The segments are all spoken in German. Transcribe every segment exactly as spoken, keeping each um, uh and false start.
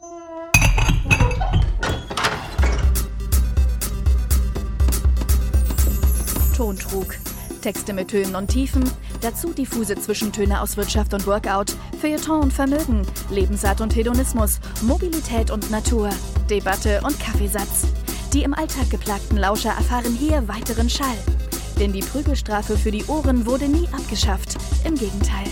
Tontrug. Texte mit Höhen und Tiefen, dazu diffuse Zwischentöne aus Wirtschaft und Workout, Feuilleton und Vermögen, Lebensart und Hedonismus, Mobilität und Natur, Debatte und Kaffeesatz. Die im Alltag geplagten Lauscher erfahren hier weiteren Schall. Denn die Prügelstrafe für die Ohren wurde nie abgeschafft, im Gegenteil.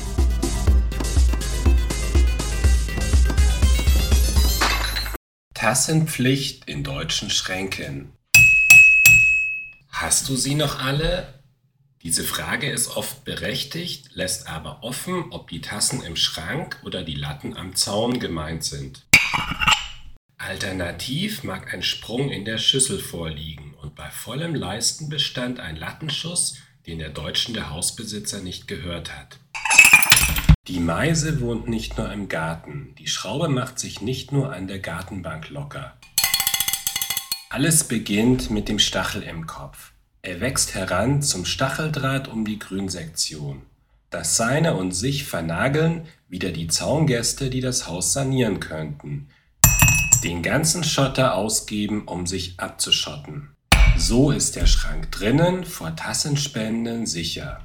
Tassenpflicht in deutschen Schränken. Hast du sie noch alle? Diese Frage ist oft berechtigt, lässt aber offen, ob die Tassen im Schrank oder die Latten am Zaun gemeint sind. Alternativ mag ein Sprung in der Schüssel vorliegen und bei vollem Leistenbestand ein Lattenschuss, den der deutschende Hausbesitzer nicht gehört hat. Die Meise wohnt nicht nur im Garten, die Schraube macht sich nicht nur an der Gartenbank locker. Alles beginnt mit dem Stachel im Kopf. Er wächst heran zum Stacheldraht um die Grünsektion. Das Seine und sich vernageln wieder die Zaungäste, die das Haus sanieren könnten. Den ganzen Schotter ausgeben, um sich abzuschotten. So ist der Schrank drinnen vor Tassenspenden sicher.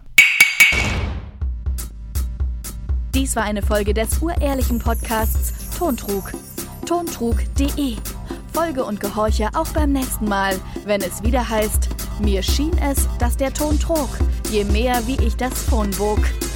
Dies war eine Folge des urehrlichen Podcasts Tontrug. tontrug punkt de. Folge und gehorche auch beim nächsten Mal, wenn es wieder heißt: Mir schien es, dass der Ton trug, je mehr wie ich das Phon bog.